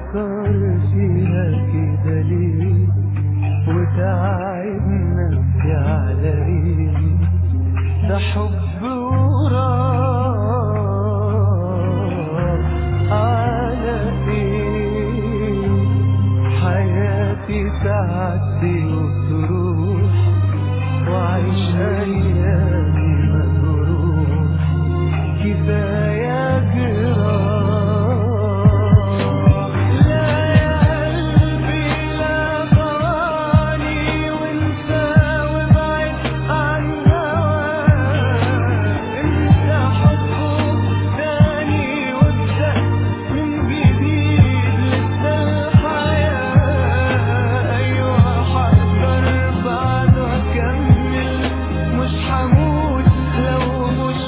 بتفكر فيها كده ليه وتعب نفسي على ايه؟ ده حب وراح على ايه؟ حياتي تعدي وتروح وعيش ايامي مجروح، كفاية جراح. لا يا قلبي لا طاني وانت وابعد عن هواك، انت حبه تاني وابدأ من جديد لسه الحياة. ايوه هقدر بعد واكمل، مش هموت لو مش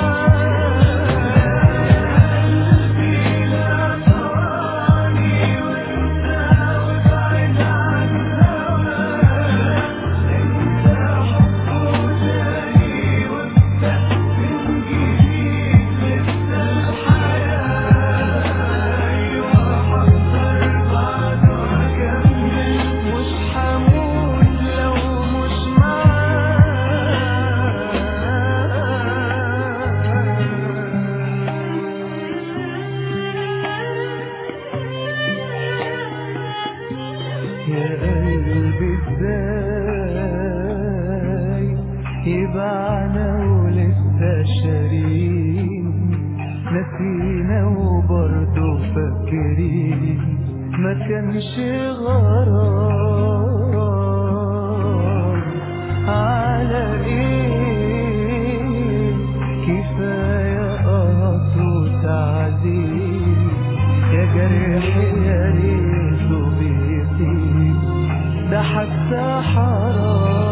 يا قلبي ازاي يبعنا ولسه شارين، نسينا وبرضه فاكرين ما كانش غرام على ايه؟ كفاية قهط وتعذيب يا جرح يا ريته بيطيب، ده حتى حرام.